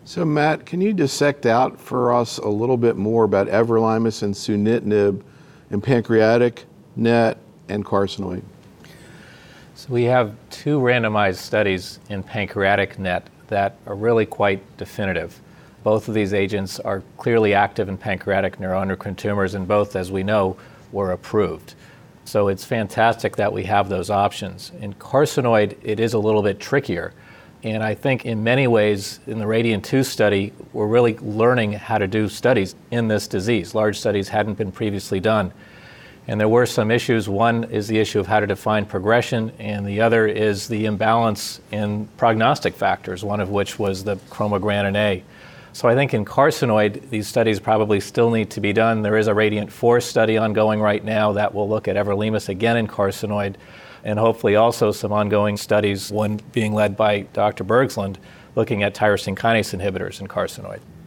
So Matt, can you dissect out for us a little bit more about everolimus and sunitinib in pancreatic, NET, and carcinoid? So we have two randomized studies in pancreatic NET that are really quite definitive. Both of these agents are clearly active in pancreatic neuroendocrine tumors, and both, as we know, were approved. So it's fantastic that we have those options. In carcinoid, it is a little bit trickier. And I think in many ways, in the RADIANT-2 study, we're really learning how to do studies in this disease. Large studies hadn't been previously done. And there were some issues. One is the issue of how to define progression, and the other is the imbalance in prognostic factors, one of which was the chromogranin A. So I think in carcinoid, these studies probably still need to be done. There is a RADIANT-4 study ongoing right now that will look at everolimus again in carcinoid, and hopefully also some ongoing studies, one being led by Dr. Bergsland, looking at tyrosine kinase inhibitors in carcinoid.